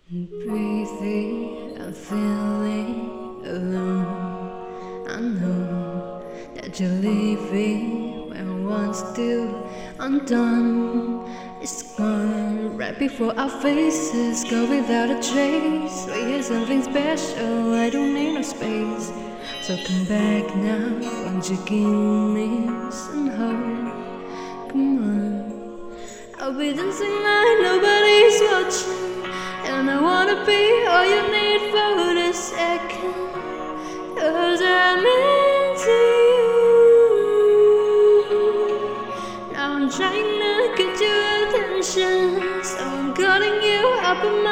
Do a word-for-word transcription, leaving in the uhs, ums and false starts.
Breathing, I'm feeling alone. I know that you're leaving when one's still undone. It's gone right before our faces, go without a trace. We hear something special, I don't need no space. So come back now, won't you give me some hope? Come on, I'll be dancing like nobody's watching. And I wanna be all you need for the second, 'cause I'm into you. Now I'm trying to get your attention, so I'm calling you up in my